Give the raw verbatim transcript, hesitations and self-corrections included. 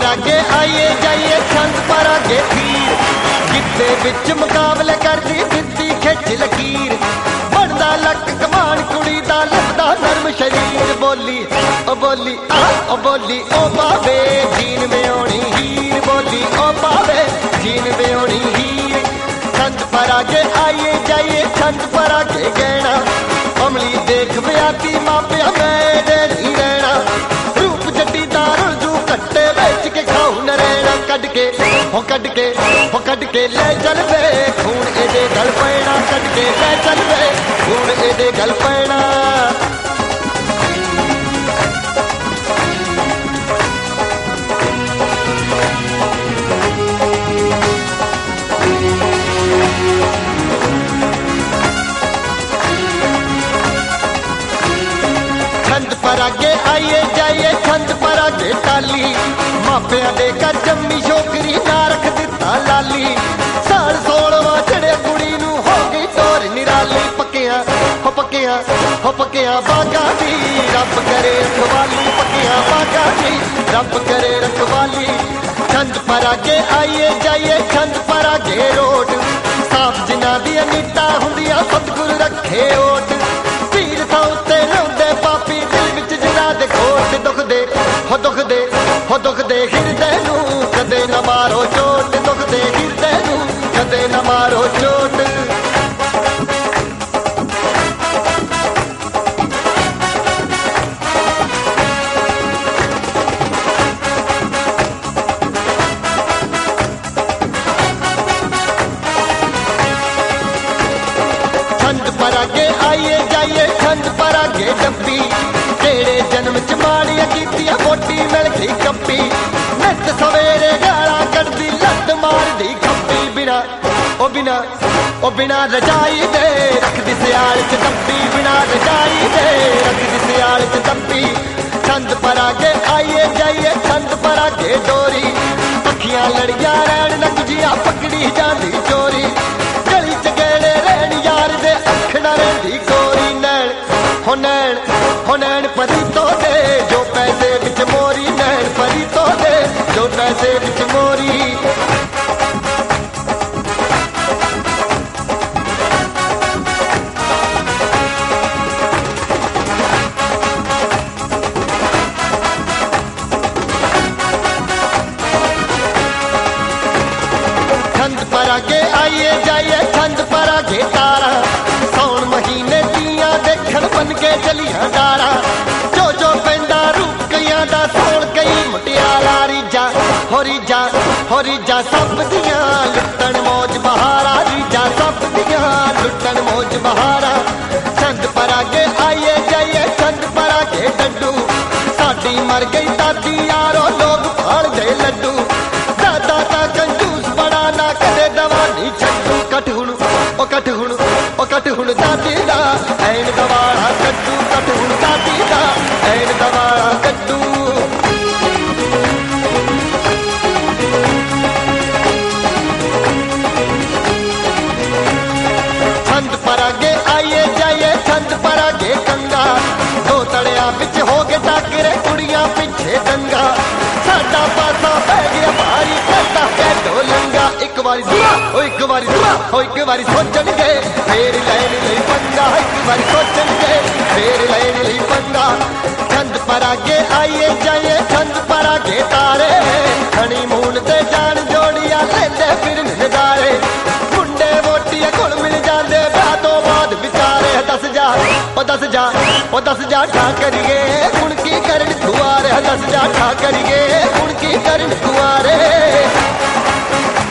पर आगे आइए जाइए छंद पर आगे तीर गिद्दे विच मुकाबले करदी बिंदी खिच लकीर बनदा लक कमान कुड़ी दा लभदा नरम शरीर बोली ओ बोली आ ओ बोली ओ पावे जीन में आउणी हीर बोली ओ पावे जीन में आउणी हीर छंद पर आगे आइए जाइए छंद पर आगे गहना अमली देख ब्याती मापिया मैं दे नहीं रहना रूप जड्डी दा रुजू कट्टे बेच के खाऊ न रहना कट के हो कट के हो कट के ले चल वे खून एदे गल पैना कट के ले चल वे खून एदे गल पैना छंद पर आगे आइए जाइए छंद पर आगे टाली मापिया दे कर जम्मी छोकरी ना रख दिता लाली साल सोलवा चढ़े कुड़ी नू हो गई तोर निराली पक्किया हो पक्किया हो पक्किया बागा दी रब करे रखवाली पक्किया बागा दी रब करे रखवाली छंद पर आगे आइए जाइए छंद पर आगे रोड साफ जिना दी नीता हुंदिया सतगुरु रखे ओट पीर था उत्ते रौंदे पापी दिल विच जिना दे खोट दुख दे हो दुख दे हो दुख दे हिरदे नू कदे न मारो चोट दुख दे हिरदे नू कदे न मारो चोट छंद पर आगे आइए जाइए छंद पर आगे डब्बी तेरे जन्म च माड़िया कीतिया मोटी मिल गई कप्पी नित सवेरे गाला कटदी लत मारदी खप्पी बिना ओ बिना ओ बिना रजाई दे रखदी सियाल च दब्बी बिना रजाई दे रखदी सियाल च दब्बी छंद पर आगे आइए जाइए छंद पर आगे डोरी अखियां लड़िया रैन लगजिया पकड़ी जांदी चोरी गली च गेड़े रहन यार दे अख ना रहिंदी गोरी नैन हो नैन हो नैन परी तो दे जो पैसे विच मोरी नैन परी तो दे जो पैसे विच मोरी छंद पर आगे आइए जाइए छंद पर आगे तारा सौन महीने दिया देखन बन के चलिया डारा जो जो पैंदा रूप कईयां दा सौन कई मुटियारा रीजा हो रीजा हो रीजा सब दियां लुटन मौज बहारा रीजा सब दियां लुटन मौज बहारा छंद पर आगे आइए जाइए छंद पर आगे डड्डू साडी मर गई दादी यारो लोग फाड़ दे लड्डू दादा दा कंजूस बड़ा ना कदे दवा नहीं छड्डू कट हुण ओ कट हुण ओ कट हुण दादी दा ऐन दवाड़ा कड्डू कट हुण दादी दा ऐन दवाड़ा कड्डू छंद पर आगे आइए जाइए छंद पर आगे कंगा दो तड़िया विच हो गए टाकरे कुड़ियां पिछे दंगा साडा पासा पै गया भारी करता है ढोलंगा एक बारी दुआ ओ एक बारी दुआ ओ एक बारी सोचणगे फेर लैण लई पंगा एक बारी सोचणगे फेर लैण लई पंगा छंद पर आगे आइए जाइए छंद पर आगे तारे हनीमून ते जान जोड़िया लेंदे फिर नजारे मुंडे वोटिया कोल मिल जांदे ब्याह तो बाद विचारे दस जा ओ दस जा ओ दस जा ठा करिए हुण की करन कुआरे दस जा ठा करिए हुण की करन कुआरे